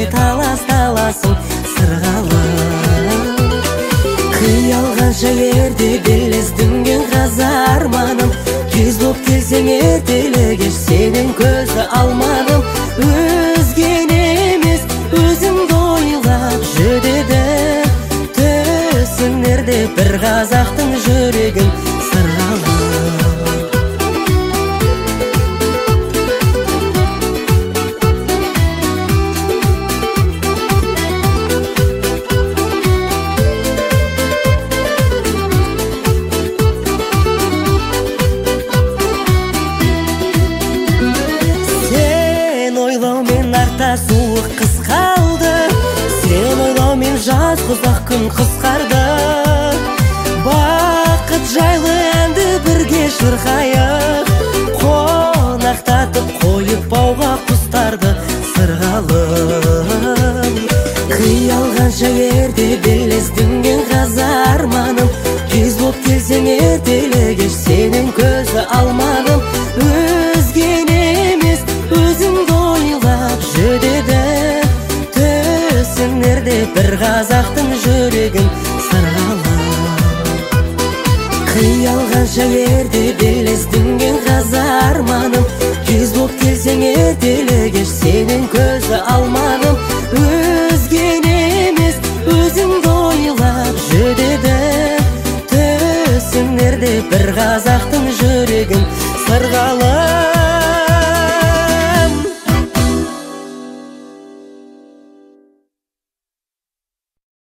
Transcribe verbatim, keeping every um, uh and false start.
талас таласың сырғалым. Қиялғанша ерде белездіңген қаза арманым, кез боп келсең ертелі кеш сенің көзі алмадым. Өзген емес өзіңді ойлап жүдедім, түсінерде бір қазақтың жүрегін сырғалым. Суық қыс қалды, сен ойлаумен жаз ұзақ күн қысқарды. Бақыт жайлы әнді бірге шырқайық, қонақтатып қойып бауға құстарды сырғалым. Қиялғанша ерде белездіңген қаза арманым, кез боп келсең ертелі кеш сенің көзі алмадым. Өзген емес өзіңді ойлап жүдедім, түсінерде бір қазақтың жүрегін сырғалым. Қиялғанша ерде